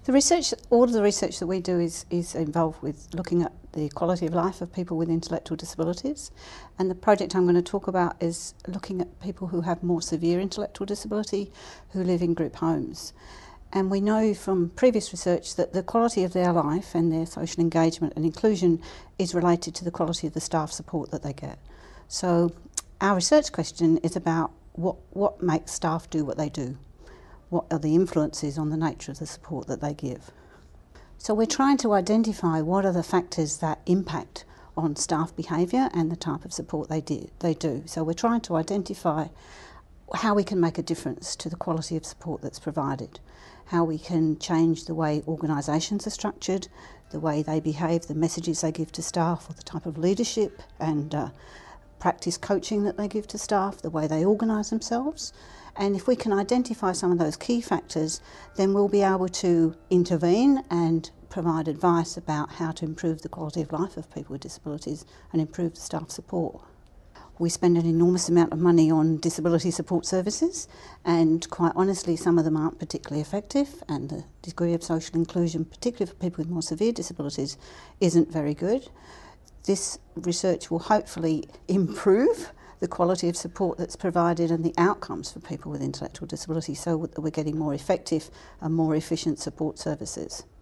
The research, all of the research that we do is involved with looking at the quality of life of people with intellectual disabilities, and the project I'm going to talk about is looking at people who have more severe intellectual disability who live in group homes. And we know from previous research that the quality of their life and their social engagement and inclusion is related to the quality of the staff support that they get. So our research question is about what makes staff do what they do. What are the influences on the nature of the support that they give? So we're trying to identify what are the factors that impact on staff behaviour and the type of support they do. So we're trying to identify how we can make a difference to the quality of support that's provided, how we can change the way organisations are structured, the way they behave, the messages they give to staff, or the type of leadership and practice coaching that they give to staff, the way they organise themselves. And if we can identify some of those key factors, then we'll be able to intervene and provide advice about how to improve the quality of life of people with disabilities and improve the staff support. We spend an enormous amount of money on disability support services, and quite honestly some of them aren't particularly effective, and the degree of social inclusion, particularly for people with more severe disabilities, isn't very good. This research will hopefully improve the quality of support that's provided and the outcomes for people with intellectual disability so that we're getting more effective and more efficient support services.